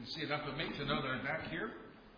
see enough of me to know that I'm back here.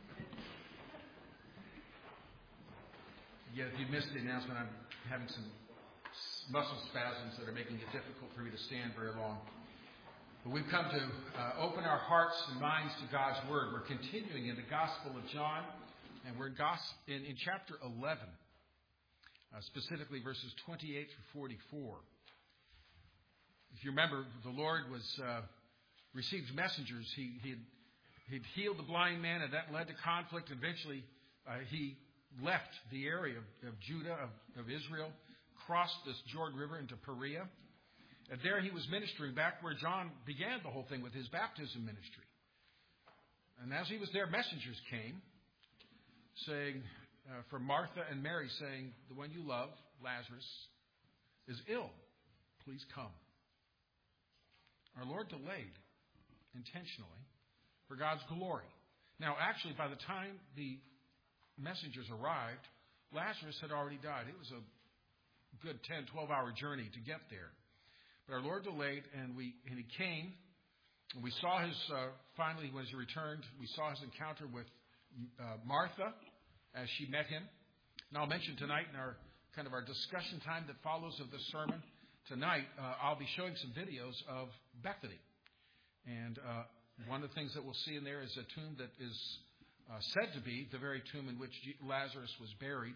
Yet, if you missed the announcement, I'm having some muscle spasms that are making it difficult for me to stand very long. But we've come to open our hearts and minds to God's Word. We're continuing in the Gospel of John, and we're in chapter 11, specifically verses 28 through 44. If you remember, the Lord received messengers. He'd healed the blind man, and that led to conflict. Eventually, he left the area of Judah, of Israel, crossed this Jordan River into Perea. And there he was ministering back where John began the whole thing with his baptism ministry. And as he was there, messengers came saying, for Martha and Mary, saying, the one you love, Lazarus, is ill. Please come. Our Lord delayed intentionally for God's glory. Now, actually, by the time the messengers arrived, Lazarus had already died. It was a good 10, 12-hour journey to get there. But our Lord delayed, and he came. And we saw finally, when he returned, we saw his encounter with Martha as she met him. And I'll mention tonight in our discussion time that follows of this sermon, tonight I'll be showing some videos of Bethany. And one of the things that we'll see in there is a tomb that is said to be the very tomb in which Lazarus was buried.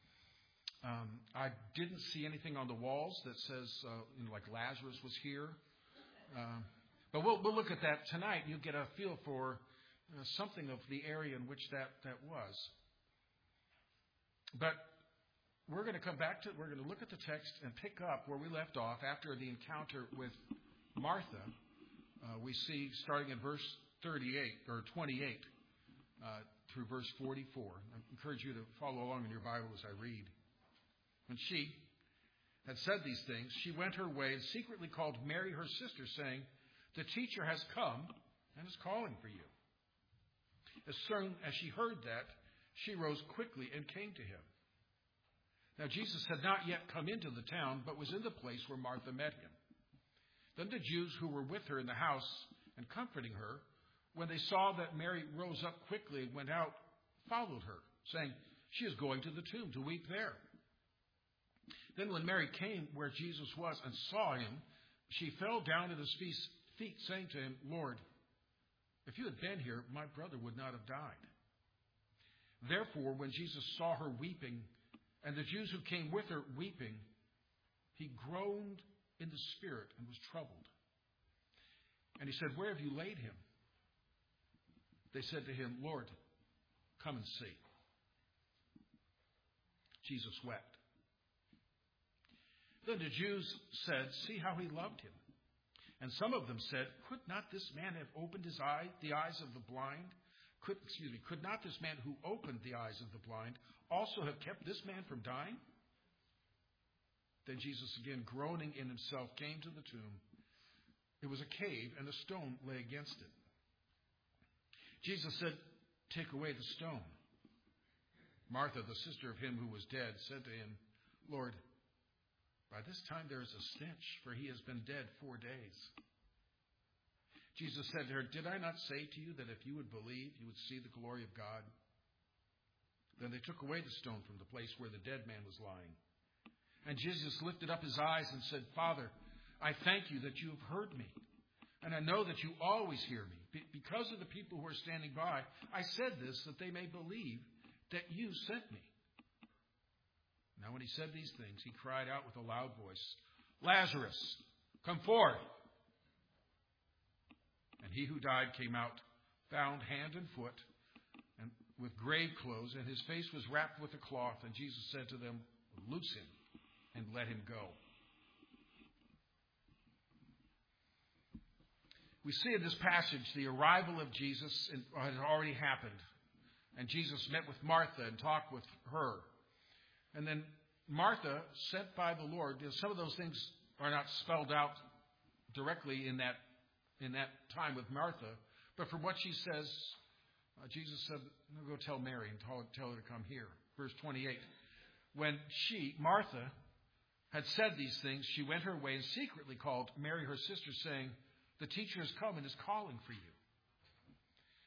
I didn't see anything on the walls that says, like Lazarus was here. But we'll look at that tonight, and you'll get a feel for something of the area in which that was. But we're going to come back to it. We're going to look at the text and pick up where we left off after the encounter with Martha. We see starting in verse 38 or 28 through verse 44. I encourage you to follow along in your Bible as I read. When she had said these things, she went her way and secretly called Mary, her sister, saying, the teacher has come and is calling for you. As soon as she heard that, she rose quickly and came to him. Now Jesus had not yet come into the town, but was in the place where Martha met him. Then the Jews who were with her in the house and comforting her, when they saw that Mary rose up quickly and went out, followed her, saying, she is going to the tomb to weep there. Then when Mary came where Jesus was and saw him, she fell down at his feet, saying to him, Lord, if you had been here, my brother would not have died. Therefore, when Jesus saw her weeping, and the Jews who came with her weeping, he groaned in the spirit and was troubled. And he said, where have you laid him? They said to him, Lord, come and see. Jesus wept. Then the Jews said, see how he loved him. And some of them said, could not this man have opened the eyes of the blind? Could not this man who opened the eyes of the blind also have kept this man from dying? Then Jesus, again groaning in himself, came to the tomb. It was a cave, and a stone lay against it. Jesus said, take away the stone. Martha, the sister of him who was dead, said to him, Lord, by this time there is a stench, for he has been dead 4 days. Jesus said to her, did I not say to you that if you would believe, you would see the glory of God? Then they took away the stone from the place where the dead man was lying. And Jesus lifted up his eyes and said, Father, I thank you that you have heard me. And I know that you always hear me. Because of the people who are standing by, I said this that they may believe that you sent me. Now when he said these things, he cried out with a loud voice, Lazarus, come forth. And he who died came out, bound hand and foot, and with grave clothes, and his face was wrapped with a cloth. And Jesus said to them, loose him and let him go. We see in this passage the arrival of Jesus had already happened. And Jesus met with Martha and talked with her. And then Martha, sent by the Lord, some of those things are not spelled out directly in that time with Martha. But from what she says, Jesus said, go tell Mary and tell her to come here. Verse 28. When Martha, had said these things, she went her way and secretly called Mary, her sister, saying, the teacher has come and is calling for you.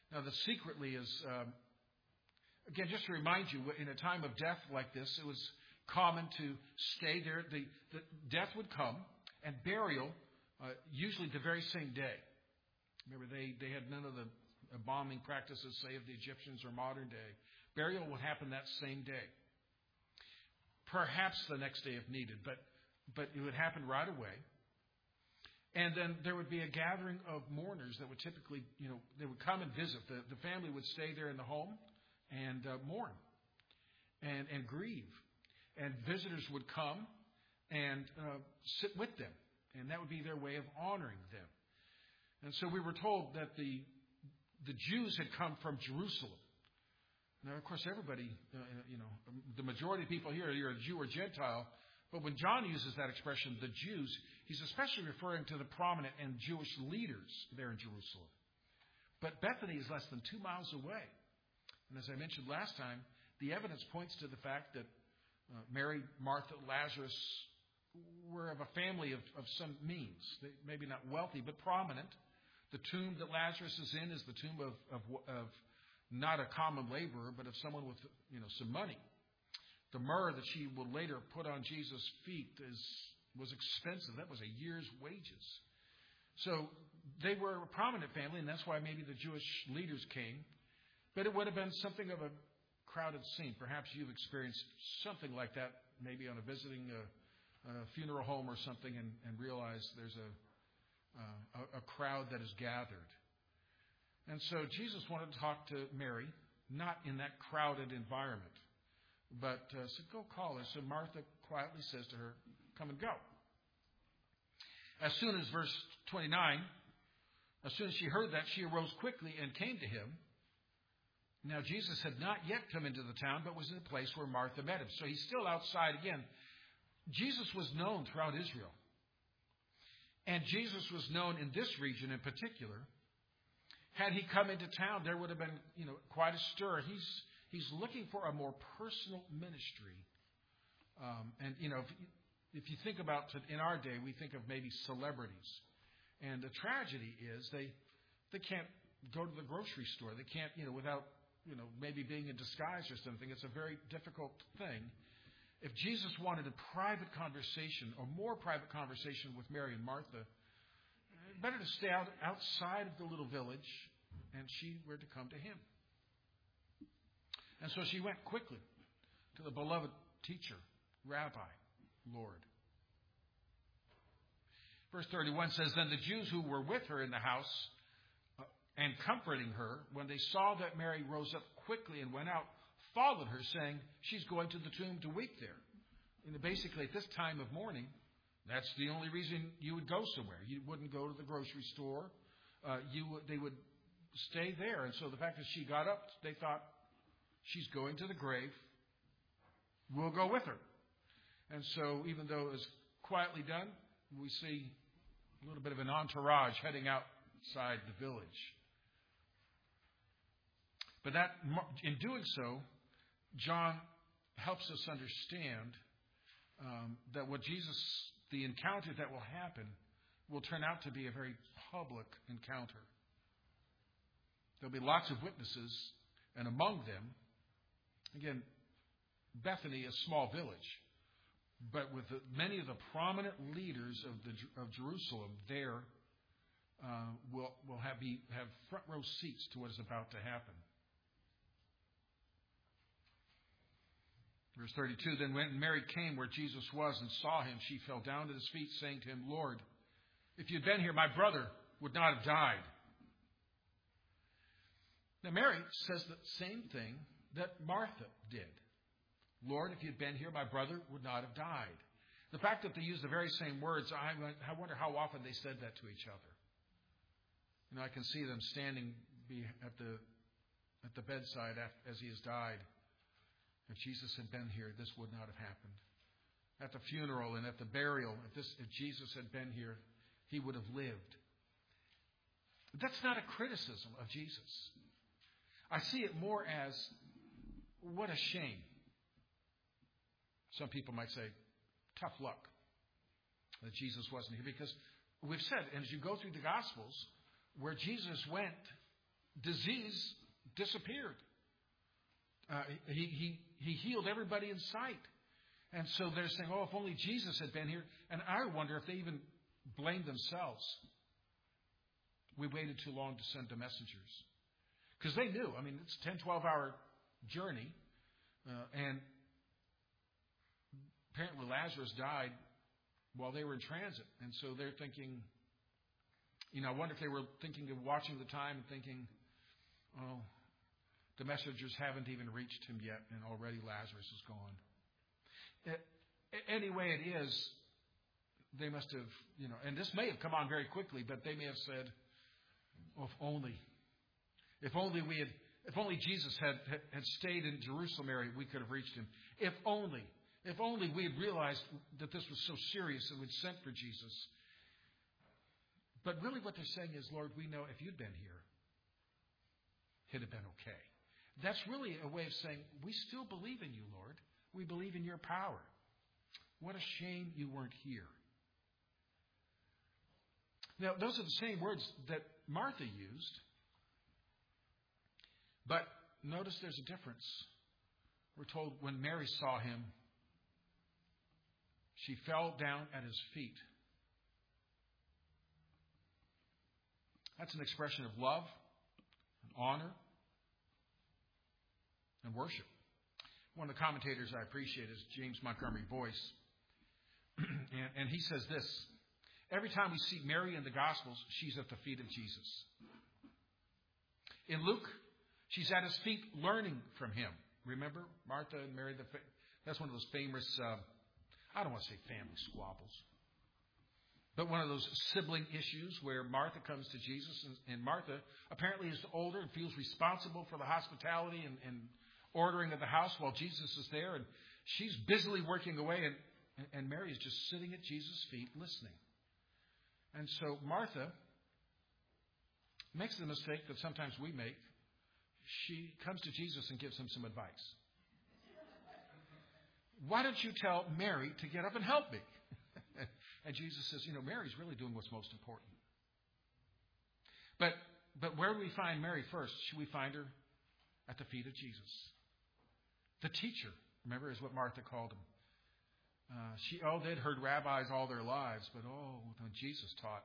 Now, the secretly is, again, just to remind you, in a time of death like this, it was common to stay there. The death would come, and burial, usually the very same day. Remember, they had none of the embalming practices, say, of the Egyptians or modern day. Burial would happen that same day. Perhaps the next day if needed, but it would happen right away. And then there would be a gathering of mourners that would typically, they would come and visit. The family would stay there in the home and mourn and grieve. And visitors would come and sit with them. And that would be their way of honoring them. And so we were told that the Jews had come from Jerusalem. Now, of course, everybody, the majority of people here, you're a Jew or Gentile. But when John uses that expression, the Jews, he's especially referring to the prominent and Jewish leaders there in Jerusalem. But Bethany is less than 2 miles away. And as I mentioned last time, the evidence points to the fact that Mary, Martha, Lazarus were of a family of some means. They, maybe not wealthy, but prominent. The tomb that Lazarus is in is the tomb of not a common laborer, but of someone with some money. The myrrh that she will later put on Jesus' feet was expensive. That was a year's wages. So they were a prominent family, and that's why maybe the Jewish leaders came. But it would have been something of a crowded scene. Perhaps you've experienced something like that, maybe on visiting a funeral home or something, and realize there's a crowd that is gathered. And so Jesus wanted to talk to Mary, not in that crowded environment. But said, go call her. So Martha quietly says to her, come and go. As soon as verse 29, as soon as she heard that, she arose quickly and came to him. Now Jesus had not yet come into the town, but was in the place where Martha met him. So he's still outside again. Jesus was known throughout Israel. And Jesus was known in this region in particular. Had he come into town, there would have been, quite a stir. He's looking for a more personal ministry. And if you think about in our day, we think of maybe celebrities. And the tragedy is they can't go to the grocery store. They can't, without, maybe being in disguise or something. It's a very difficult thing. If Jesus wanted a private conversation or more private conversation with Mary and Martha, better to stay outside of the little village, and she were to come to him. And so she went quickly to the beloved teacher, Rabbi, Lord. Verse 31 says, then the Jews who were with her in the house and comforting her, when they saw that Mary rose up quickly and went out, followed her, saying, she's going to the tomb to weep there. Basically, at this time of mourning, that's the only reason you would go somewhere. You wouldn't go to the grocery store. They would stay there. And so the fact that she got up, they thought, she's going to the grave. We'll go with her. And so even though it was quietly done, we see a little bit of an entourage heading outside the village. But in doing so, John helps us understand that what the encounter that will happen will turn out to be a very public encounter. There'll be lots of witnesses, and among them, again, Bethany, a small village, but with many of the prominent leaders of Jerusalem there, will have front row seats to what is about to happen. Verse 32, then when Mary came where Jesus was and saw him, she fell down at his feet, saying to him, Lord, if you'd been here, my brother would not have died. Now Mary says the same thing that Martha did. Lord, if you'd been here, my brother would not have died. The fact that they use the very same words, I wonder how often they said that to each other. I can see them standing at the bedside as he has died. If Jesus had been here, this would not have happened. At the funeral and at the burial, if Jesus had been here, he would have lived. But that's not a criticism of Jesus. I see it more as, what a shame. Some people might say, tough luck that Jesus wasn't here. Because we've said, and as you go through the Gospels, where Jesus went, disease disappeared. He healed everybody in sight. And so they're saying, oh, if only Jesus had been here. And I wonder if they even blamed themselves. We waited too long to send the messengers. Because they knew. I mean, it's a 10, 12-hour journey. And apparently Lazarus died while they were in transit. And so they're thinking, I wonder if they were thinking of watching the time and thinking, oh, the messengers haven't even reached him yet, and already Lazarus is gone. Any way it is, they must have, and this may have come on very quickly, but they may have said, oh, if only Jesus had stayed in Jerusalem area, we could have reached him. If only we had realized that this was so serious and we'd sent for Jesus. But really what they're saying is, Lord, we know if you'd been here, it'd have been okay. That's really a way of saying, we still believe in you, Lord. We believe in your power. What a shame you weren't here. Now, those are the same words that Martha used. But notice there's a difference. We're told when Mary saw him, she fell down at his feet. That's an expression of love, honor, and worship. One of the commentators I appreciate is James Montgomery Boyce. And he says this: every time we see Mary in the Gospels, she's at the feet of Jesus. In Luke, she's at his feet learning from him. Remember Martha and Mary? That's one of those famous, I don't want to say family squabbles, but one of those sibling issues where Martha comes to Jesus, and Martha apparently is older and feels responsible for the hospitality and ordering of the house while Jesus is there, and she's busily working away, and Mary is just sitting at Jesus' feet listening. And so Martha makes the mistake that sometimes we make. She comes to Jesus and gives him some advice. Why don't you tell Mary to get up and help me? And Jesus says, Mary's really doing what's most important. But where do we find Mary first? Should we find her at the feet of Jesus? The teacher, remember, is what Martha called him. They'd heard rabbis all their lives, but when Jesus taught,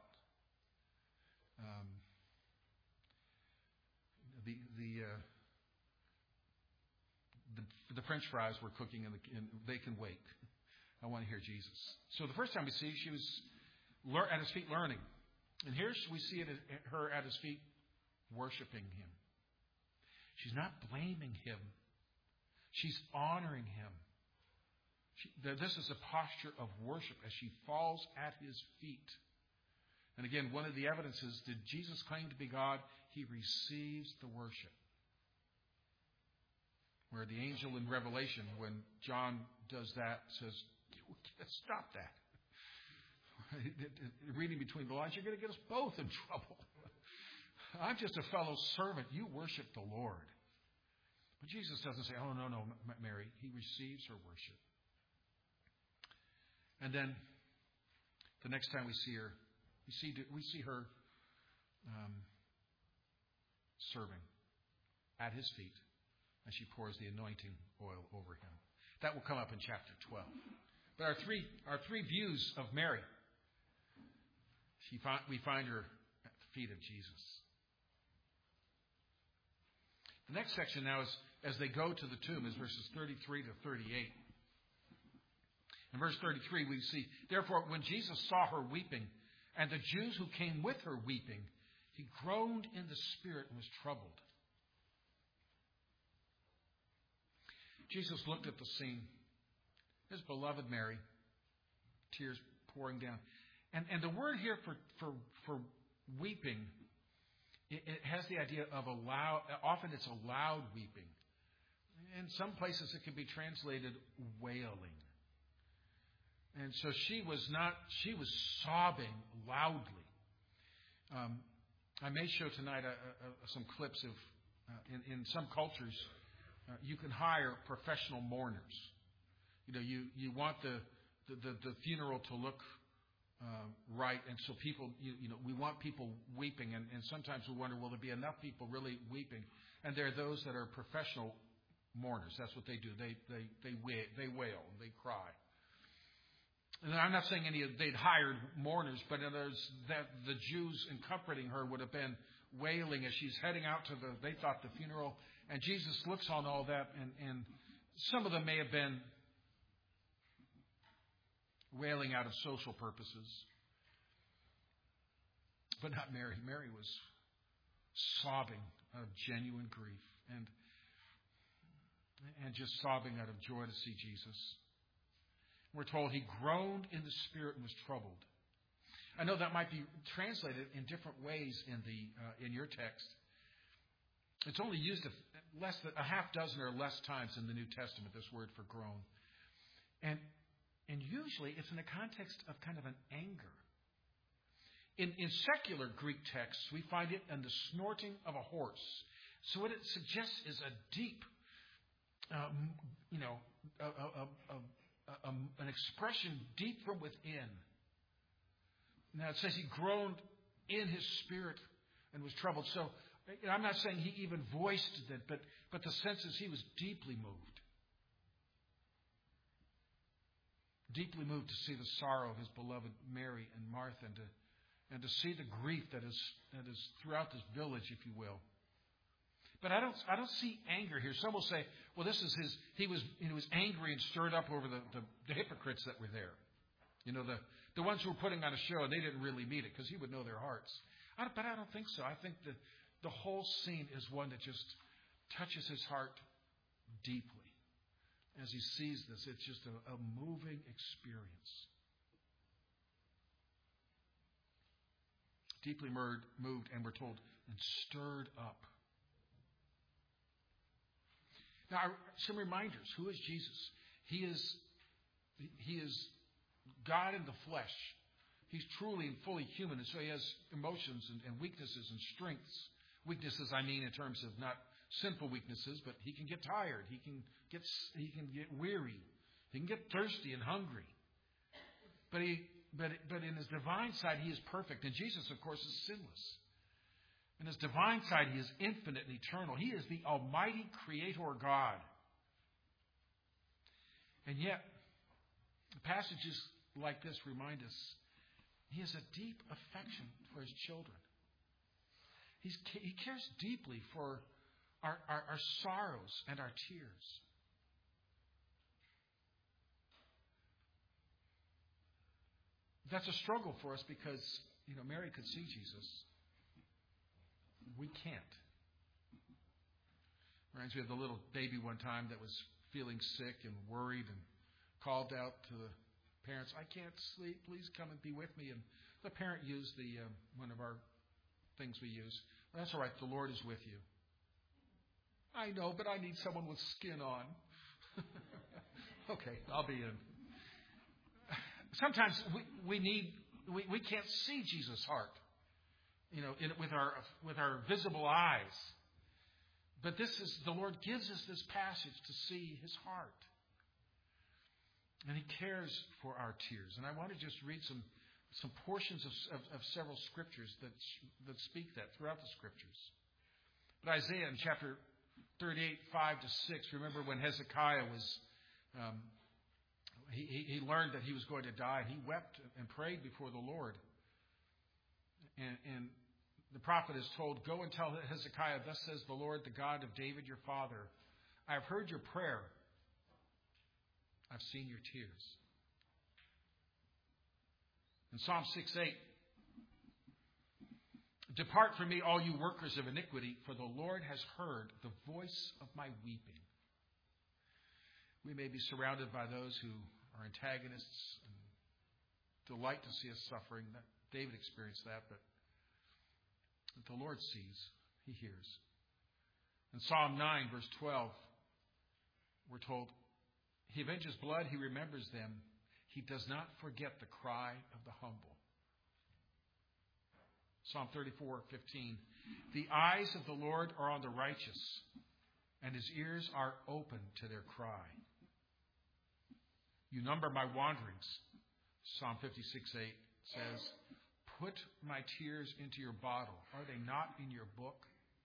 the French fries were cooking and they can wait. I want to hear Jesus. So the first time we see, she was at his feet learning. And here we see her at his feet worshiping him. She's not blaming him. She's honoring him. This is a posture of worship as she falls at his feet. And again, one of the evidences, did Jesus claim to be God? He receives the worship. Where the angel in Revelation, when John does that, says, stop that. Reading between the lines, you're going to get us both in trouble. I'm just a fellow servant. You worship the Lord. But Jesus doesn't say, oh, no, Mary. He receives her worship. And then the next time we see her, we see her serving at his feet as she pours the anointing oil over him. That will come up in chapter 12. But our three views of Mary, we find her at the feet of Jesus. The next section now is, as they go to the tomb, is verses 33 to 38. In verse 33, we see, therefore, when Jesus saw her weeping, and the Jews who came with her weeping, he groaned in the spirit and was troubled. Jesus looked at the scene. His beloved Mary, tears pouring down. And the word here for weeping, it has the idea of often it's a loud weeping. In some places it can be translated wailing. And so she was sobbing loudly. I may show tonight some clips of, in some cultures, you can hire professional mourners. You want the funeral to look right. And so people, we want people weeping, and sometimes we wonder, will there be enough people really weeping? And there are those that are professional mourners. That's what they do. They wail, they cry. And I'm not saying they'd hired mourners, but that the Jews in comforting her would have been wailing as she's heading out to they thought the funeral. And Jesus looks on all that, and some of them may have been wailing out of social purposes. But not Mary. Mary was sobbing out of genuine grief and just sobbing out of joy to see Jesus. We're told he groaned in the spirit and was troubled. I know that might be translated in different ways in your text. It's only used less than a half dozen or less times in the New Testament, this word for groan. And usually it's in the context of kind of an anger. In secular Greek texts, we find it in the snorting of a horse. So what it suggests is a deep, an expression deep from within. Now it says he groaned in his spirit and was troubled. So I'm not saying he even voiced it, but the sense is he was deeply moved. Deeply moved to see the sorrow of his beloved Mary and Martha, and to see the grief that is throughout this village, if you will. But I don't see anger here. Some will say, well, this is he was angry and stirred up over the hypocrites that were there. The ones who were putting on a show, and they didn't really mean it because he would know their hearts. But I don't think so. I think that the whole scene is one that just touches his heart deeply. As he sees this, it's just a moving experience. Deeply moved, and we're told, and stirred up. Now, some reminders. Who is Jesus? He is God in the flesh. He's truly and fully human, and so he has emotions and weaknesses and strengths. Weaknesses, I mean, in terms of not sinful weaknesses, but he can get tired. He can get weary. He can get thirsty and hungry. But in his divine side, he is perfect. And Jesus, of course, is sinless. In his divine side, he is infinite and eternal. He is the almighty creator God. And yet, passages like this remind us he has a deep affection for his children. He cares deeply for our sorrows and our tears. That's a struggle for us because, Mary could see Jesus. We can't. Reminds me of the little baby one time that was feeling sick and worried and called out to the parents, I can't sleep, please come and be with me. And the parent used one of our things we use. Well, that's all right, the Lord is with you. I know, but I need someone with skin on. Okay, I'll be in. Sometimes we can't see Jesus' heart, with our visible eyes. But the Lord gives us this passage to see his heart. And he cares for our tears. And I want to just read some portions of several scriptures that speak that throughout the scriptures. But Isaiah in chapter 38, 5-6, remember when Hezekiah was, he learned that he was going to die. He wept and prayed before the Lord. And the prophet is told, go and tell Hezekiah, thus says the Lord, the God of David your father, I have heard your prayer. I've seen your tears. In Psalm 6:8, depart from me, all you workers of iniquity, for the Lord has heard the voice of my weeping. We may be surrounded by those who are antagonists and delight to see us suffering. David experienced that, but the Lord sees, he hears. In Psalm 9, verse 12, we're told, he avenges blood, he remembers them. He does not forget the cry of the humble. Psalm 34:15. The eyes of the Lord are on the righteous, and his ears are open to their cry. You number my wanderings. Psalm 56:8. says, "Put my tears into your bottle. Are they not in your book?"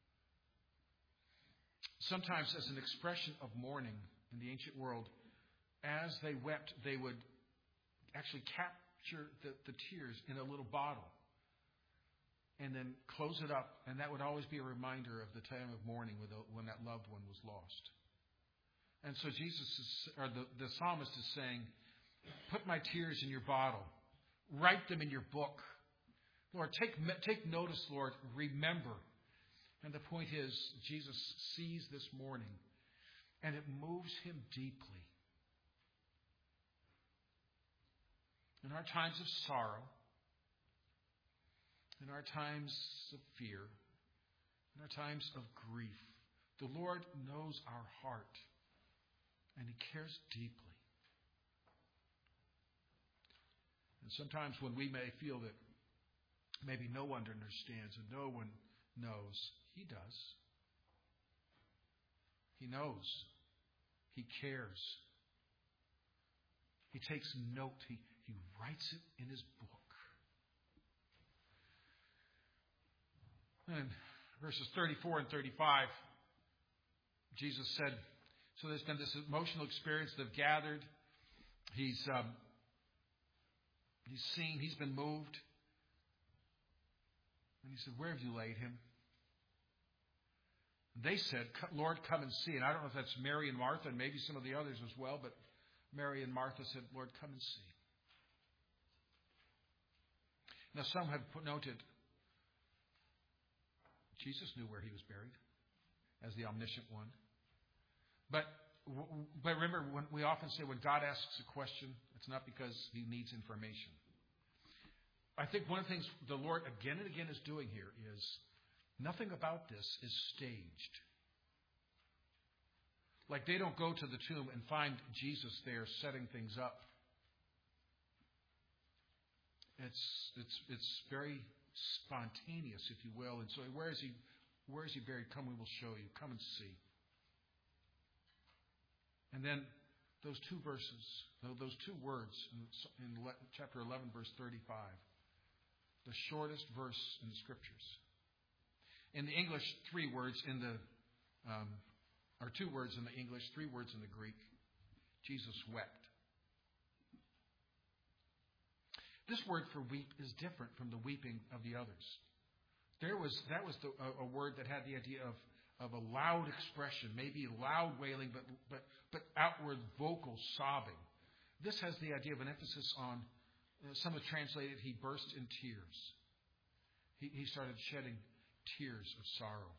Sometimes as an expression of mourning in the ancient world, as they wept, they would actually capture the tears in a little bottle and then close it up, and that would always be a reminder of the time of mourning when that loved one was lost. And so the psalmist is saying, "Put my tears in your bottle. Write them in your book. Lord, take notice, Lord. Remember." And the point is, Jesus sees this mourning, and it moves him deeply. In our times of sorrow, in our times of fear, in our times of grief, the Lord knows our heart, and he cares deeply. And sometimes when we may feel that maybe no one understands and no one knows, he does. He knows. He cares. He takes note. He writes it in his book. And verses 34 and 35, Jesus said, so there's been this emotional experience they've gathered. He's seen, he's been moved. And he said, "Where have you laid him?" They said, "Lord, come and see." And I don't know if that's Mary and Martha and maybe some of the others as well, but Mary and Martha said, "Lord, come and see." Now some have noted Jesus knew where he was buried as the omniscient one. But remember, when we often say when God asks a question, it's not because he needs information. I think one of the things the Lord again and again is doing here is nothing about this is staged. Like they don't go to the tomb and find Jesus there setting things up. It's very spontaneous, if you will. And so where is he buried? Come, we will show you. Come and see. And then those two verses, those two words in chapter 11, verse 35, the shortest verse in the Scriptures. In the English, 3 words in the, or 2 words in the English, 3 words in the Greek. Jesus wept. This word for weep is different from the weeping of the others. That was a word that had the idea of a loud expression, maybe loud wailing, but outward vocal sobbing. This has the idea of an emphasis on, some have translated, he burst in tears. He started shedding tears of sorrow.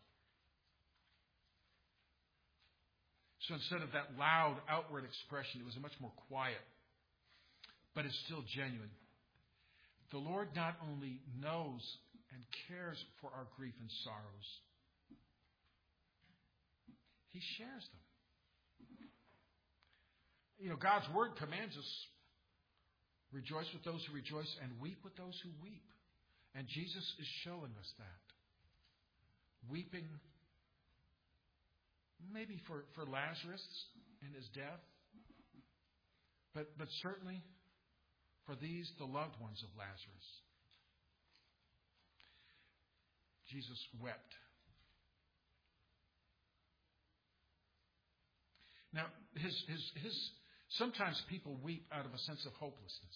So instead of that loud outward expression, it was a much more quiet, but it's still genuine. The Lord not only knows and cares for our grief and sorrows, he shares them. You know, God's Word commands us, rejoice with those who rejoice and weep with those who weep. And Jesus is showing us that. Weeping maybe for Lazarus and his death, but certainly for these, the loved ones of Lazarus. Jesus wept. Now, sometimes people weep out of a sense of hopelessness.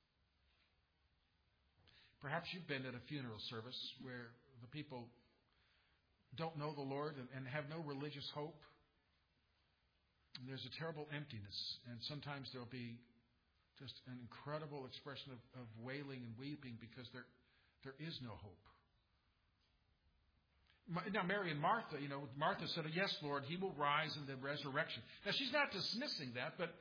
Perhaps you've been at a funeral service where the people don't know the Lord and have no religious hope. And there's a terrible emptiness. And sometimes there'll be just an incredible expression of wailing and weeping because there is no hope. Now, Mary and Martha, Martha said, "Yes, Lord, he will rise in the resurrection." Now, she's not dismissing that, but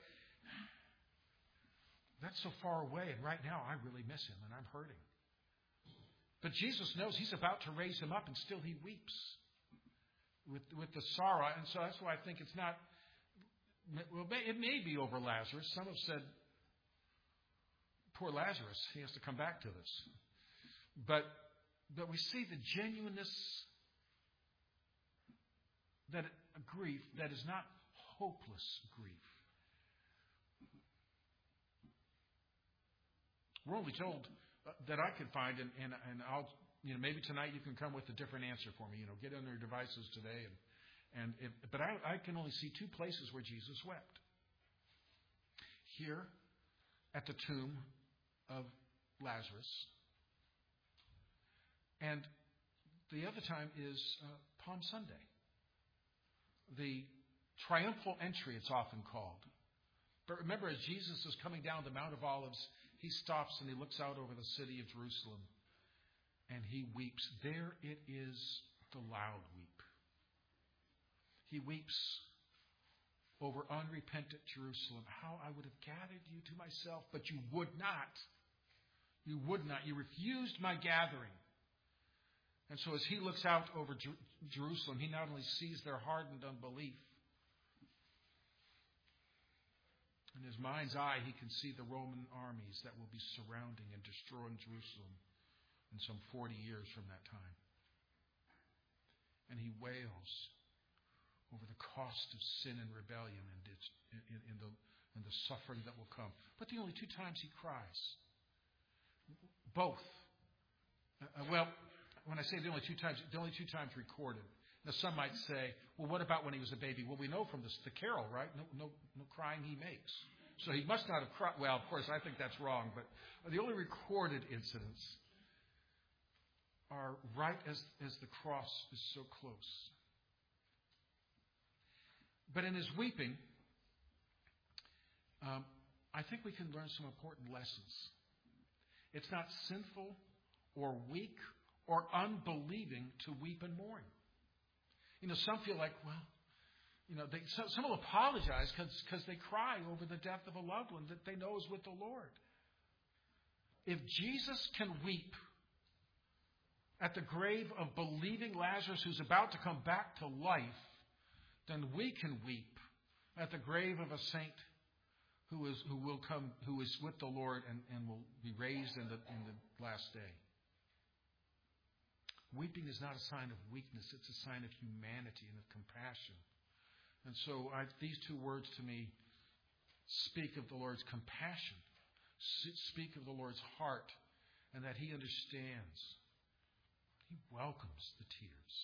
that's so far away, and right now I really miss him, and I'm hurting. But Jesus knows he's about to raise him up, and still he weeps with the sorrow. And so that's why I think it's not, well, it may be over Lazarus. Some have said, poor Lazarus, he has to come back to this. But we see the genuineness that a grief that is not hopeless grief. We're only told that I could find, and I'll, maybe tonight you can come with a different answer for me. Get on your devices today, but I can only see two places where Jesus wept. Here, at the tomb of Lazarus, and the other time is Palm Sunday, the triumphal entry, it's often called. But remember, as Jesus is coming down the Mount of Olives, he stops and he looks out over the city of Jerusalem and he weeps. There it is, the loud weep. He weeps over unrepentant Jerusalem. How I would have gathered you to myself, but you would not. You would not. You refused my gathering. And so as he looks out over Jerusalem, he not only sees their hardened unbelief, in his mind's eye, he can see the Roman armies that will be surrounding and destroying Jerusalem in some 40 years from that time. And he wails over the cost of sin and rebellion and the suffering that will come. But the only two times he cries, both. When I say the only two times recorded. Now some might say, well, what about when he was a baby? Well, we know from the carol, right? No crying he makes. So he must not have cried. Well, of course, I think that's wrong. But the only recorded incidents are right as the cross is so close. But in his weeping, I think we can learn some important lessons. It's not sinful or weak or unbelieving to weep and mourn. Some feel like, some will apologize because they cry over the death of a loved one that they know is with the Lord. If Jesus can weep at the grave of believing Lazarus who's about to come back to life, then we can weep at the grave of a saint who is with the Lord and will be raised in the last day. Weeping is not a sign of weakness. It's a sign of humanity and of compassion. And so these two words to me speak of the Lord's compassion, speak of the Lord's heart, and that he understands. He welcomes the tears.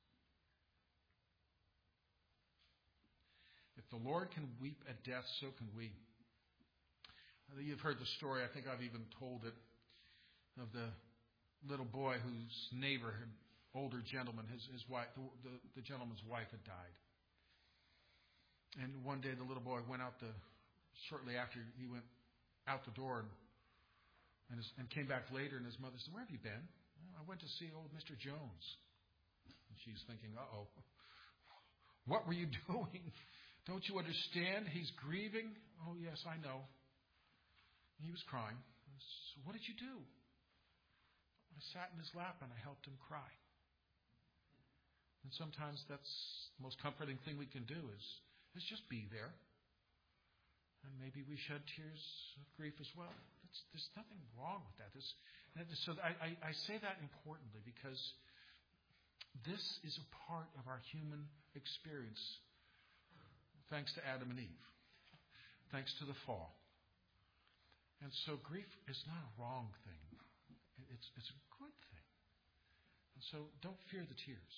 If the Lord can weep at death, so can we. You've heard the story, I think I've even told it, of the little boy whose neighbor, an older gentleman, his wife, the gentleman's wife had died. And one day the little boy went out shortly after he went out the door and came back later, and his mother said, "Where have you been?" "I went to see old Mr. Jones." And she's thinking, "Uh-oh, what were you doing? Don't you understand? He's grieving." "Oh, yes, I know." He was crying. "So what did you do?" "I sat in his lap and I helped him cry." And sometimes that's the most comforting thing we can do is just be there. And maybe we shed tears of grief as well. There's nothing wrong with that. So I say that importantly because this is a part of our human experience thanks to Adam and Eve, thanks to the fall. And so grief is not a wrong thing. It's a good thing. And so don't fear the tears.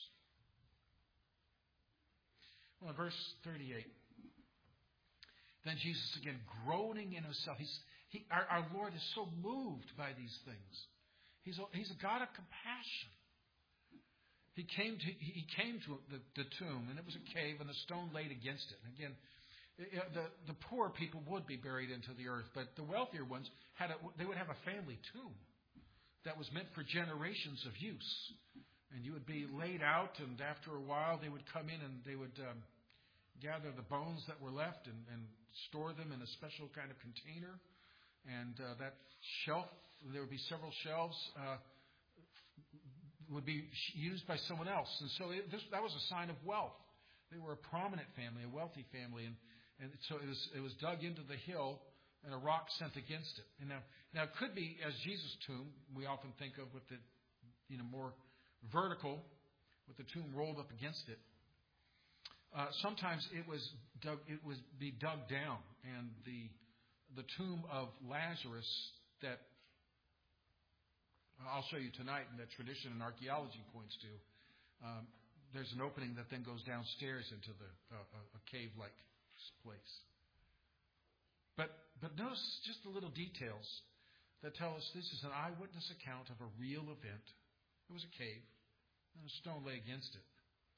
Well, in verse 38, then Jesus again groaning in himself. Our Lord is so moved by these things. He's a God of compassion. He came to the tomb, and it was a cave, and the stone laid against it. And again, the poor people would be buried into the earth, but the wealthier ones they would have a family tomb that was meant for generations of use. And you would be laid out, and after a while they would come in and they would gather the bones that were left and store them in a special kind of container. And that shelf, there would be several shelves, would be used by someone else. And so that was a sign of wealth. They were a prominent family, a wealthy family, and so it was dug into the hill and a rock sent against it. And now it could be as Jesus' tomb, we often think of with the more vertical, with the tomb rolled up against it. Sometimes it would be dug down, and the tomb of Lazarus that I'll show you tonight, and that tradition and archaeology points to. There's an opening that then goes downstairs into a cave-like place. But notice just the little details that tell us this is an eyewitness account of a real event. It was a cave, and a stone lay against it.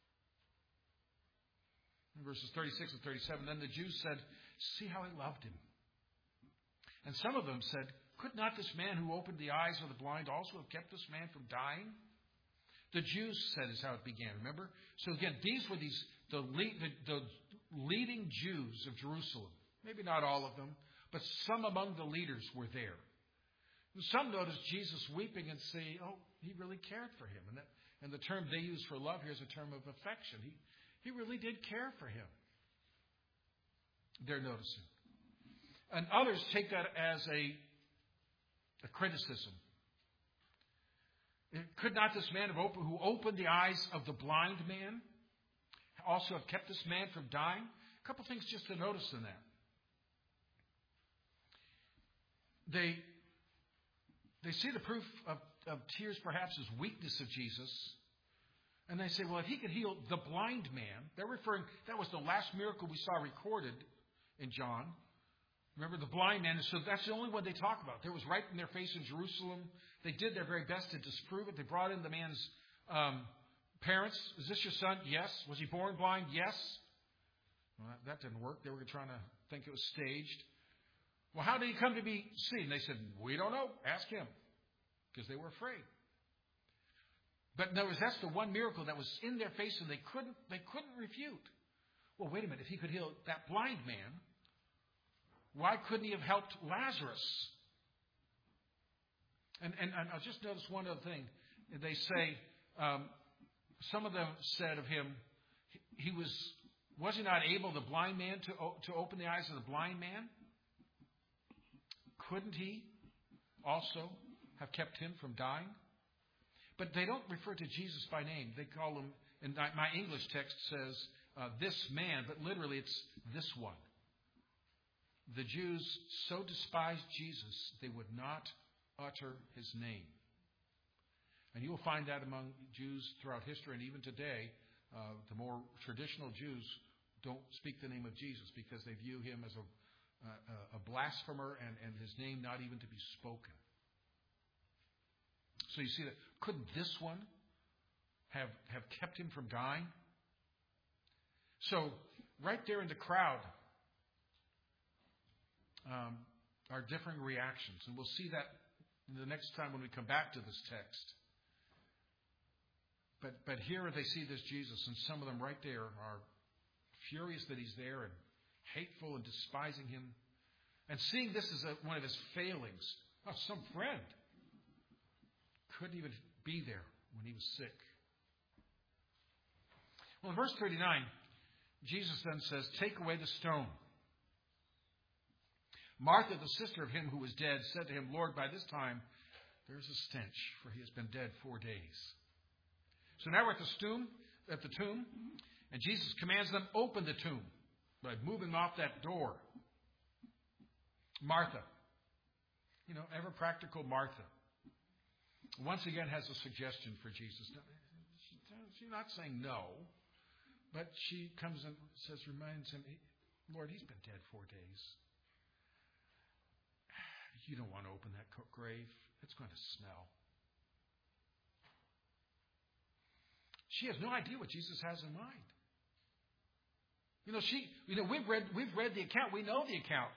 In verses 36 and 37, then the Jews said, "See how he loved him." And some of them said, "Could not this man who opened the eyes of the blind also have kept this man from dying?" The Jews said is how it began, remember? So again, these were the leading Jews of Jerusalem. Maybe not all of them, but some among the leaders were there. And some noticed Jesus weeping and say, "Oh, he really cared for him." And the term they use for love here is a term of affection. He really did care for him. They're noticing. And others take that as a criticism. Could not this man who opened the eyes of the blind man also have kept this man from dying? A couple things just to notice in that. They see the proof of tears perhaps as weakness of Jesus. And they say, well, if he could heal the blind man, that was the last miracle we saw recorded in John. Remember the blind man, so that's the only one they talk about. It was right in their face in Jerusalem. They did their very best to disprove it. They brought in the man's parents. Is this your son? Yes. Was he born blind? Yes. Well, that didn't work. They were trying to think it was staged. Well, how did he come to be seen? They said, we don't know. Ask him. Because they were afraid. But notice that's the one miracle that was in their face and they couldn't refute. Well, wait a minute. If he could heal that blind man, why couldn't he have helped Lazarus? And I'll just notice one other thing. They say, some of them said of him, was he not able, the blind man, to open the eyes of the blind man? Couldn't he also have kept him from dying? But they don't refer to Jesus by name. They call him, and my English text says, this man, but literally it's this one. The Jews so despised Jesus, they would not utter his name. And you'll find that among Jews throughout history, and even today, the more traditional Jews don't speak the name of Jesus because they view him as a blasphemer and his name not even to be spoken. So you see that, couldn't this one have kept him from dying? So right there in the crowd are differing reactions. And we'll see that the next time when we come back to this text. But here they see this Jesus, and some of them right there are furious that he's there and hateful and despising him. And seeing this as one of his failings. Oh, some friend couldn't even be there when he was sick. Well, in verse 39, Jesus then says, "Take away the stone." Martha, the sister of him who was dead, said to him, "Lord, by this time there is a stench, for he has been dead 4 days." So now we're at the tomb, and Jesus commands them, open the tomb by moving off that door. Martha, ever practical Martha, once again has a suggestion for Jesus. She's not saying no, but she comes and reminds him, Lord, he's been dead 4 days. You don't want to open that grave. It's going to smell. She has no idea what Jesus has in mind. We've read the account. We know the account.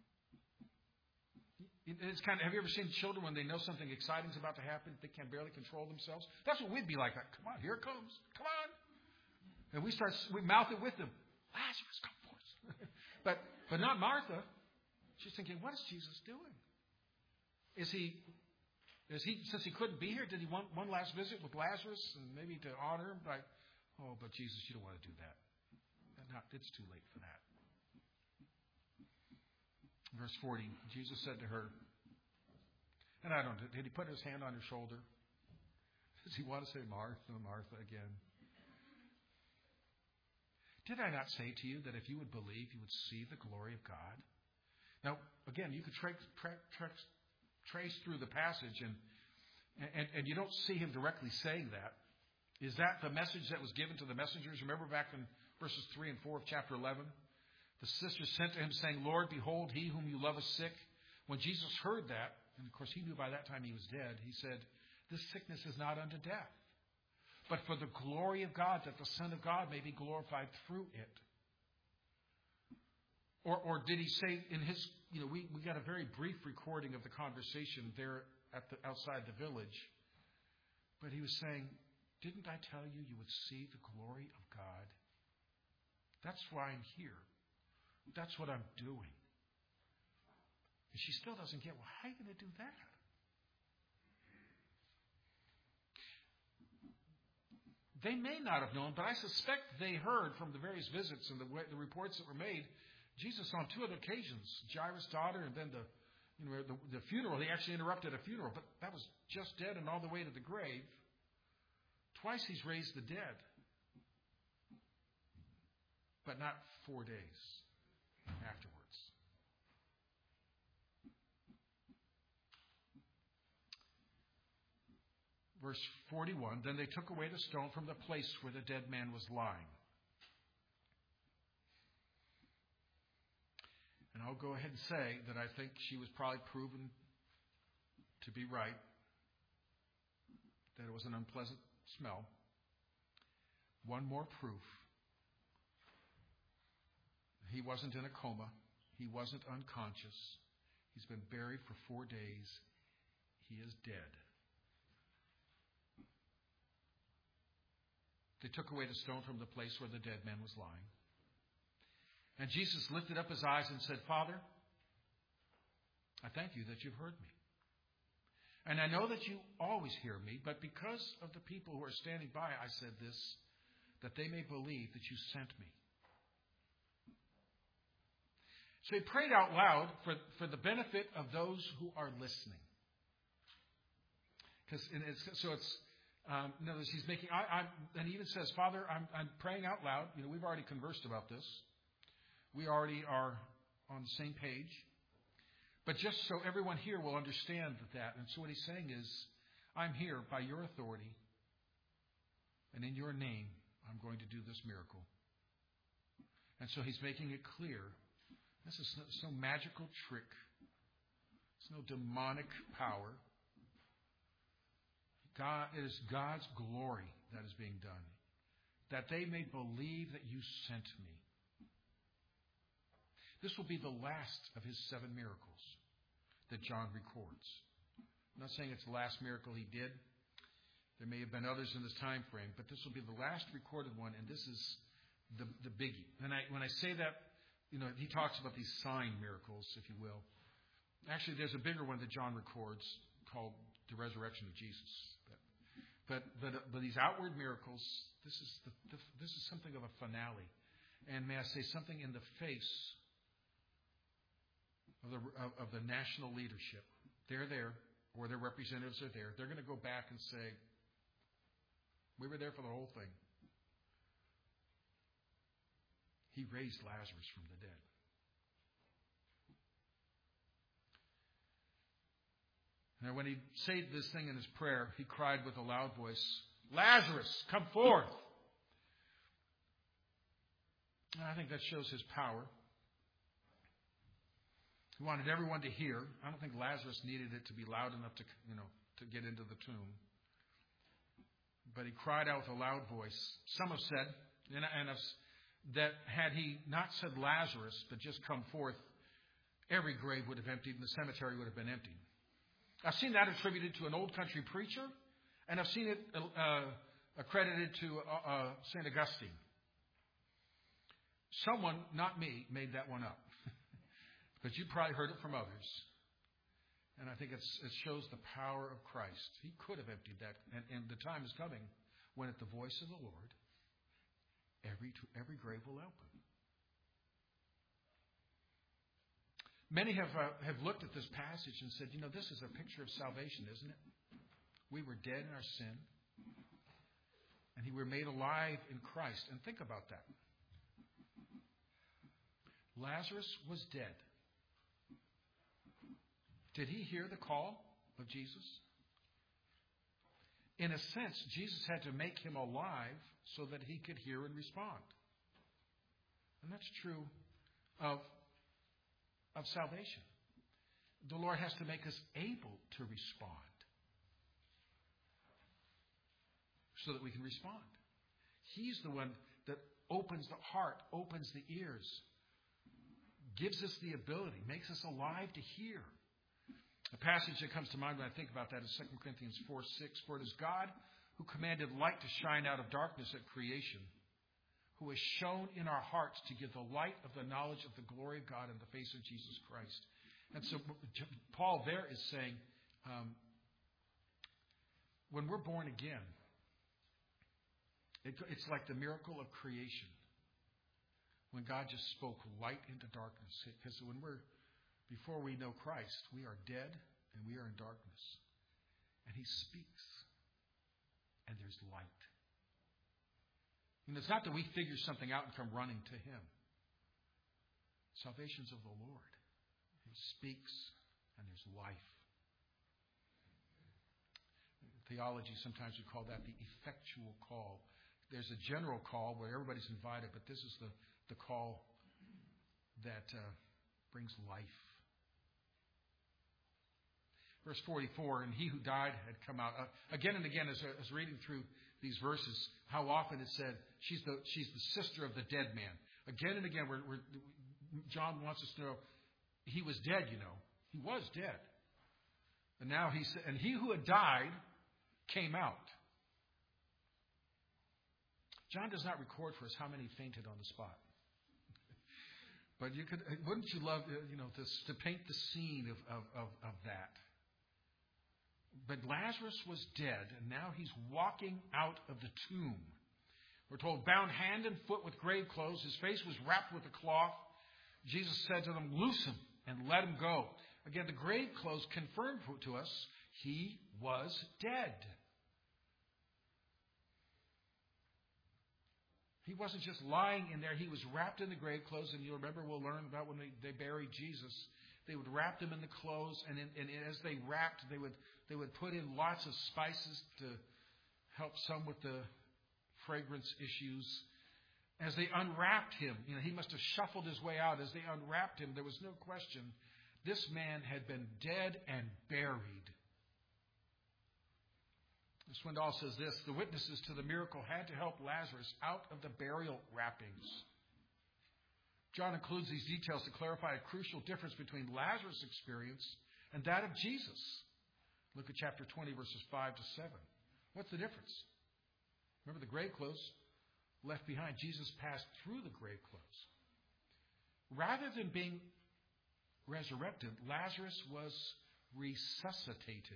It's have you ever seen children when they know something exciting is about to happen, they can barely control themselves? That's what we'd be like. Come on, here it comes. Come on. And we mouth it with them. Lazarus, come forth. but not Martha. She's thinking, what is Jesus doing? Is he, since he couldn't be here, did he want one last visit with Lazarus and maybe to honor him? But Jesus, you don't want to do that. It's too late for that. Verse 40, Jesus said to her, and did he put his hand on her shoulder? Does he want to say, Martha, Martha again? Did I not say to you that if you would believe, you would see the glory of God? Now, again, you could trace through the passage, And you don't see him directly saying that. Is that the message that was given to the messengers? Remember back in verses 3 and 4 of chapter 11? The sisters sent to him saying, Lord, behold, he whom you love is sick. When Jesus heard that, and of course he knew by that time he was dead, he said, this sickness is not unto death, but for the glory of God, that the Son of God may be glorified through it. Or did he say in his, we got a very brief recording of the conversation there outside the village. But he was saying, didn't I tell you you would see the glory of God? That's why I'm here. That's what I'm doing. And she still doesn't get, well, how are you going to do that? They may not have known, but I suspect they heard from the various visits and the reports that were made, Jesus on 2 other occasions, Jairus' daughter, and then the funeral. He actually interrupted a funeral, but that was just dead and all the way to the grave. Twice he's raised the dead, but not 4 days afterwards. Verse 41, then they took away the stone from the place where the dead man was lying. And I'll go ahead and say that I think she was probably proven to be right, that it was an unpleasant smell. One more proof. He wasn't in a coma. He wasn't unconscious. He's been buried for 4 days. He is dead. They took away the stone from the place where the dead man was lying. And Jesus lifted up his eyes and said, Father, I thank you that you've heard me. And I know that you always hear me, but because of the people who are standing by, I said this, that they may believe that you sent me. So he prayed out loud for the benefit of those who are listening. In other words, he's making, and he even says, Father, I'm praying out loud. We've already conversed about this. We already are on the same page. But just so everyone here will understand that. And so what he's saying is, I'm here by your authority. And in your name, I'm going to do this miracle. And so he's making it clear. This is no magical trick. It's no demonic power. It is God's glory that is being done. That they may believe that you sent me. This will be the last of his 7 miracles that John records. I'm not saying it's the last miracle he did. There may have been others in this time frame, but this will be the last recorded one, and this is the biggie. And when I say that, he talks about these sign miracles, if you will. Actually, there's a bigger one that John records called the resurrection of Jesus. But these outward miracles, this is something of a finale. And may I say something in the face of the national leadership. They're there, or their representatives are there. They're going to go back and say, we were there for the whole thing. He raised Lazarus from the dead. Now, when he said this thing in his prayer, he cried with a loud voice, Lazarus, come forth! And I think that shows his power. He wanted everyone to hear. I don't think Lazarus needed it to be loud enough to get into the tomb. But he cried out with a loud voice. Some have said, that had he not said Lazarus, but just come forth, every grave would have emptied and the cemetery would have been emptied. I've seen that attributed to an old country preacher, and I've seen it accredited to St. Augustine. Someone, not me, made that one up. But you probably heard it from others. And I think it shows the power of Christ. He could have emptied that. And the time is coming when at the voice of the Lord, every grave will open. Many have looked at this passage and said, this is a picture of salvation, isn't it? We were dead in our sin. And we were made alive in Christ. And think about that. Lazarus was dead. Did he hear the call of Jesus? In a sense, Jesus had to make him alive so that he could hear and respond. And that's true of salvation. The Lord has to make us able to respond so that we can respond. He's the one that opens the heart, opens the ears, gives us the ability, makes us alive to hear. A passage that comes to mind when I think about that is 2 Corinthians 4:6. For it is God who commanded light to shine out of darkness at creation, who has shone in our hearts to give the light of the knowledge of the glory of God in the face of Jesus Christ. And so Paul there is saying, when we're born again, it's like the miracle of creation. When God just spoke light into darkness. Because before we know Christ, we are dead and we are in darkness. And He speaks. And there's light. And it's not that we figure something out and come running to Him. Salvation's of the Lord. He speaks and there's life. In theology, sometimes we call that the effectual call. There's a general call where everybody's invited, but this is the call that brings life. Verse 44, and he who died had come out. Again and again, as I was reading through these verses, how often it said, she's the sister of the dead man. Again and again, John wants us to know, he was dead, you know. He was dead. And now he said, and he who had died came out. John does not record for us how many fainted on the spot. But wouldn't you love, to paint the scene of that? But Lazarus was dead, and now he's walking out of the tomb. We're told, bound hand and foot with grave clothes. His face was wrapped with a cloth. Jesus said to them, loose him and let him go. Again, the grave clothes confirmed to us he was dead. He wasn't just lying in there. He was wrapped in the grave clothes. And you'll remember, we'll learn about when they buried Jesus. They would wrap him in the clothes. And as they wrapped, they would put in lots of spices to help some with the fragrance issues. As they unwrapped him, he must have shuffled his way out. As they unwrapped him, there was no question. This man had been dead and buried. Swindoll says this, the witnesses to the miracle had to help Lazarus out of the burial wrappings. John includes these details to clarify a crucial difference between Lazarus' experience and that of Jesus. Look at chapter 20, verses 5 to 7. What's the difference? Remember the grave clothes left behind. Jesus passed through the grave clothes. Rather than being resurrected, Lazarus was resuscitated.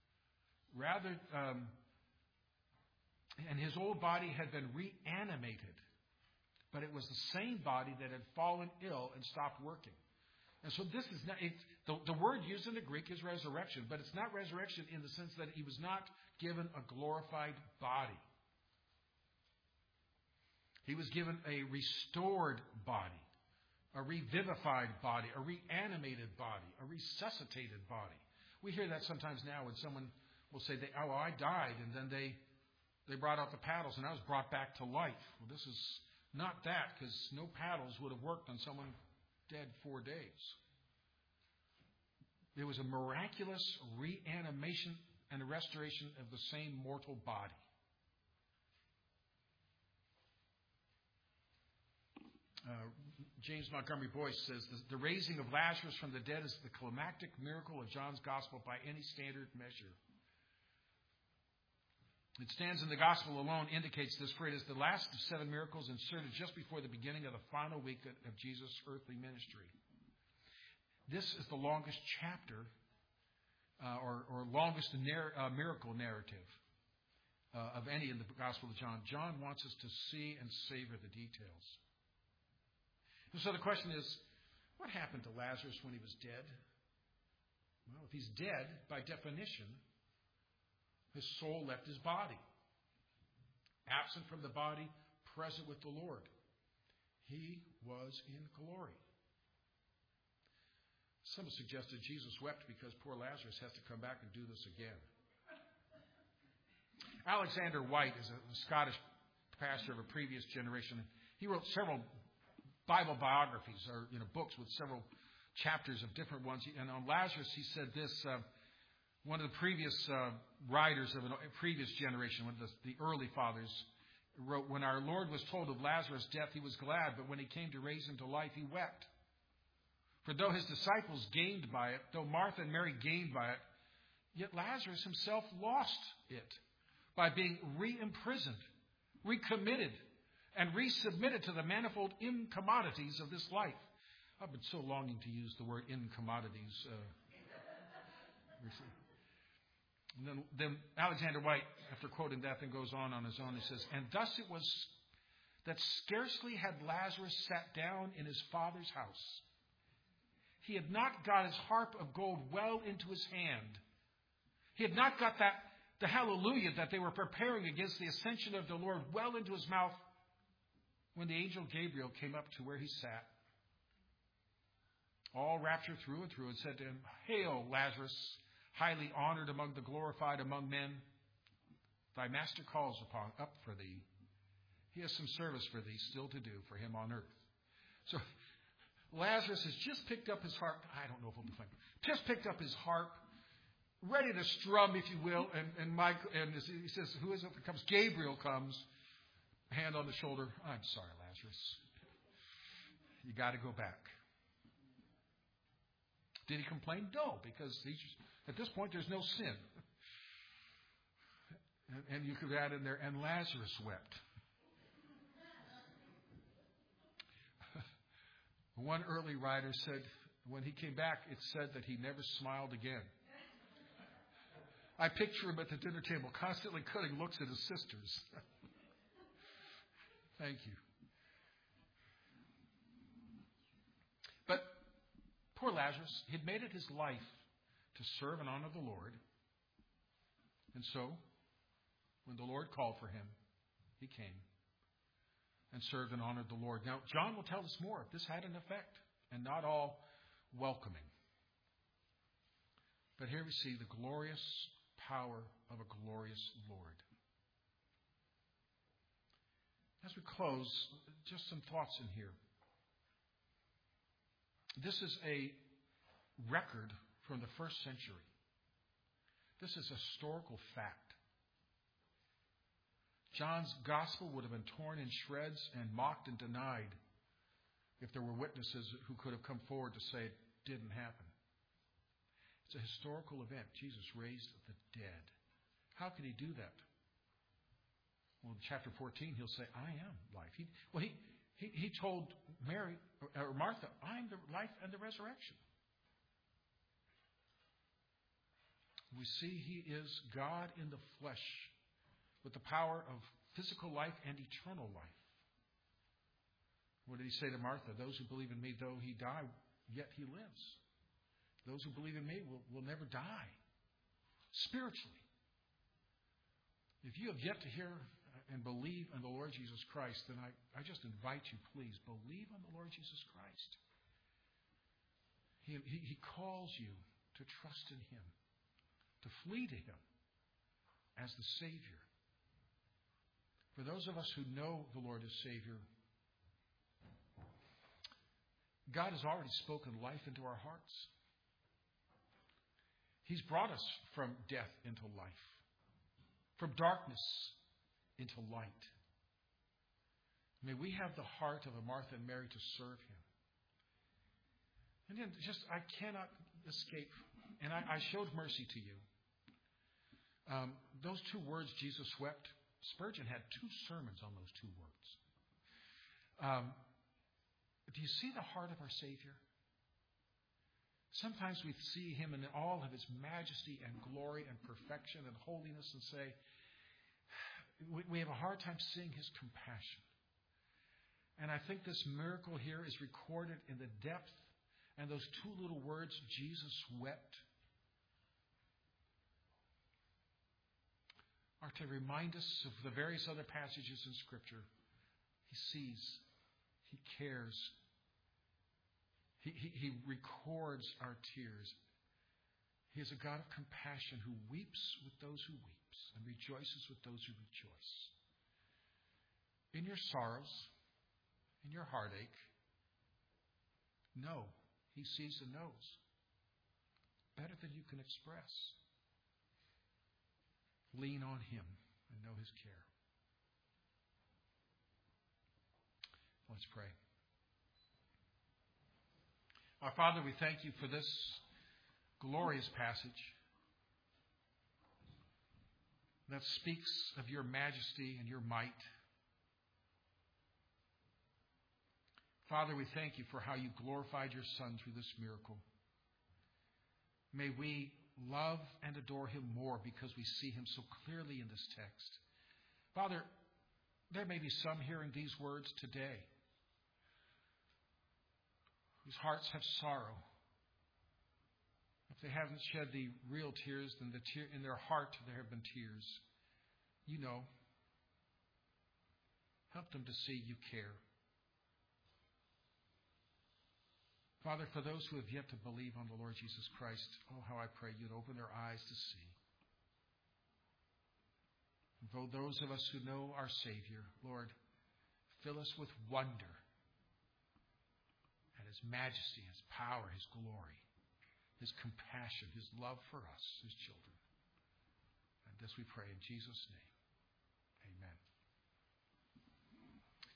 And his old body had been reanimated. But it was the same body that had fallen ill and stopped working. And so this is not, the word used in the Greek is resurrection, but it's not resurrection in the sense that he was not given a glorified body. He was given a restored body, a revivified body, a reanimated body, a resuscitated body. We hear that sometimes now when someone will say, I died, and then they brought out the paddles, and I was brought back to life. Well, this is not that, because no paddles would have worked on someone dead 4 days. There was a miraculous reanimation and a restoration of the same mortal body. James Montgomery Boyce says, the raising of Lazarus from the dead is the climactic miracle of John's gospel by any standard measure. It stands in the gospel alone, indicates this, for it is the last of 7 miracles inserted just before the beginning of the final week of Jesus' earthly ministry. This is the longest chapter or longest miracle narrative of any in the Gospel of John. John wants us to see and savor the details. And so the question is, what happened to Lazarus when he was dead? Well, if he's dead, by definition, his soul left his body. Absent from the body, present with the Lord. He was in glory. Some have suggested Jesus wept because poor Lazarus has to come back and do this again. Alexander White is a Scottish pastor of a previous generation. He wrote several Bible biographies, or books with several chapters of different ones. And on Lazarus, he said this. One of the previous writers of a previous generation, one of the early fathers, wrote, "When our Lord was told of Lazarus' death, he was glad, but when he came to raise him to life, he wept. For though his disciples gained by it, though Martha and Mary gained by it, yet Lazarus himself lost it by being re-imprisoned, recommitted, and resubmitted to the manifold incommodities of this life." I've been so longing to use the word incommodities recently. And then Alexander White, after quoting that, then goes on his own. He says, "And thus it was that scarcely had Lazarus sat down in his Father's house, he had not got his harp of gold well into his hand. He had not got the hallelujah that they were preparing against the ascension of the Lord well into his mouth, when the angel Gabriel came up to where he sat, all rapture through and through, and said to him, 'Hail, Lazarus, highly honored among the glorified among men. Thy master calls up for thee. He has some service for thee still to do for him on earth.'" So Lazarus has just picked up his harp. I don't know if he'll be playing. Just picked up his harp, ready to strum, if you will. And he says, "Who is it that comes?" Gabriel comes, hand on the shoulder. "I'm sorry, Lazarus. You got to go back." Did he complain? No, because at this point there's no sin. And you could add in there, "And Lazarus wept." One early writer said when he came back, it said that he never smiled again. I picture him at the dinner table constantly cutting looks at his sisters. Thank you. But poor Lazarus, he'd made it his life to serve and honor the Lord. And so, when the Lord called for him, he came and served and honored the Lord. Now, John will tell us more. This had an effect, and not all welcoming. But here we see the glorious power of a glorious Lord. As we close, just some thoughts in here. This is a record from the first century. This is a historical fact. John's gospel would have been torn in shreds and mocked and denied if there were witnesses who could have come forward to say it didn't happen. It's a historical event. Jesus raised the dead. How could he do that? Well, in chapter 14, he'll say, "I am life." He told Mary or Martha, "I am the life and the resurrection." We see he is God in the flesh, with the power of physical life and eternal life. What did he say to Martha? "Those who believe in me, though he die, yet he lives. Those who believe in me will never die." Spiritually. If you have yet to hear and believe in the Lord Jesus Christ, then I just invite you, please, believe on the Lord Jesus Christ. He calls you to trust in him, to flee to him as the Savior. For those of us who know the Lord as Savior, God has already spoken life into our hearts. He's brought us from death into life, from darkness into light. May we have the heart of a Martha and Mary to serve him. And then I cannot escape, and I showed mercy to you. Those two words, Jesus wept, Spurgeon had 2 sermons on those 2 words. Do you see the heart of our Savior? Sometimes we see him in all of his majesty and glory and perfection and holiness and say, we have a hard time seeing his compassion. And I think this miracle here is recorded in the depth and those 2 little words, Jesus wept, are to remind us of the various other passages in Scripture. He sees, he cares, he records our tears. He is a God of compassion who weeps with those who weep. weeps and rejoices with those who rejoice. In your sorrows, in your heartache, know He sees and knows better than you can express. Lean on Him and know His care. Let's pray. Our Father, we thank You for this glorious passage that speaks of Your majesty and Your might. Father, we thank You for how You glorified Your Son through this miracle. May we love and adore Him more because we see Him so clearly in this text. Father, there may be some hearing these words today whose hearts have sorrow. If they haven't shed the real tears, then in their heart there have been tears. You know. Help them to see You care. Father, for those who have yet to believe on the Lord Jesus Christ, oh, how I pray You'd open their eyes to see. And for those of us who know our Savior, Lord, fill us with wonder at His majesty, His power, His glory, His compassion, His love for us, His children. And this we pray in Jesus' name.